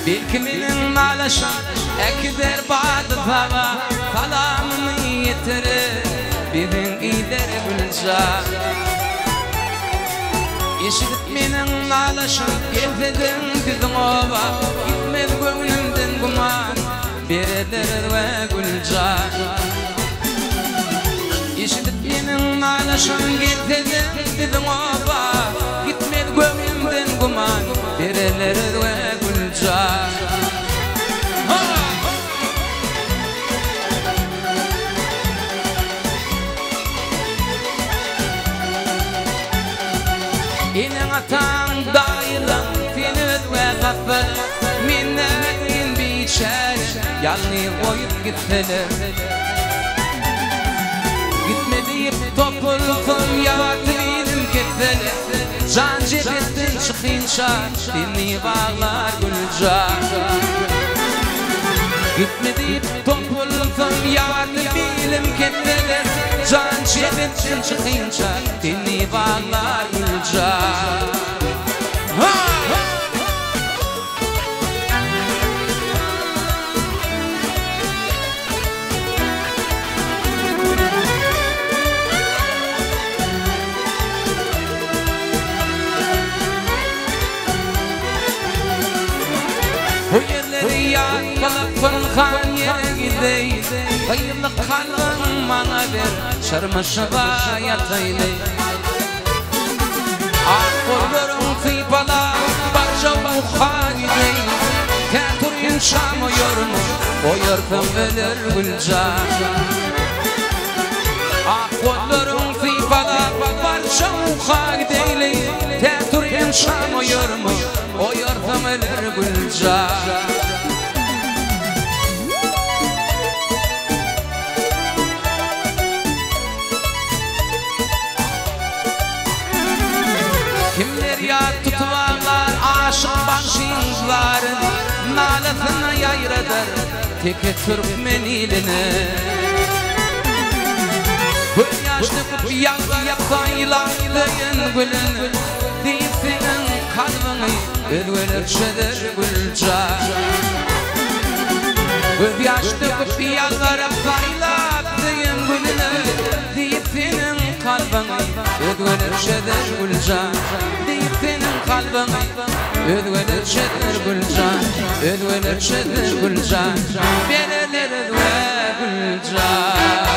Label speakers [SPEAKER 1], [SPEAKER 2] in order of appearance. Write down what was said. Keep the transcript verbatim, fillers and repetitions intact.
[SPEAKER 1] Bilkiminin nalaşan ekder bağdı baba Salamını yitirir birin ider bulca Eşidip menin nalaşan Gevdedin bizim ova Gitmez gönlümden guman Beredir ve gülca Eşidip menin nalaşan Gevdedin bizim ova Gitmez gönlümden guman Beredir ve gülca İnin atan dayılan Finüz ve gafır Minnetin biçer Yalni koyup gitseler Gitme deyip topulsun Yavaklıydım gitseler Can cebetten çıkınca Dinli bağlar gülca Gitme deyip topulsun Yavaklıydım gitseler Can cebetten çıkınca Dinli bağlar gülca Bu yerleri yakalıp fırkan yere gidey Hayırlı kalbin bana ver Şarmışıva yataylı Akkollarım tıybala Barca uha gidey Teturin şamı yormu O yırtım ölür gülca Akkollarım tıybala Barca uha gideyli Teturin şamı yormu O yırtım ölür gülca Kimler ya tutuvarlar aşık başınızların Nalasına yayradır teke Türkmeniline Bu yaşlı yazı yapaylaydığın gülün Deyip senin kalbini ölvelerçedir gülca Bu yaşlı yazı yapaylaydığın gülün Deyip senin kalbini ölvelerçedir gülca Deyip senin kalbini ölvelerçedir gülca Ölvelerçedir gülca Beneler ve gülca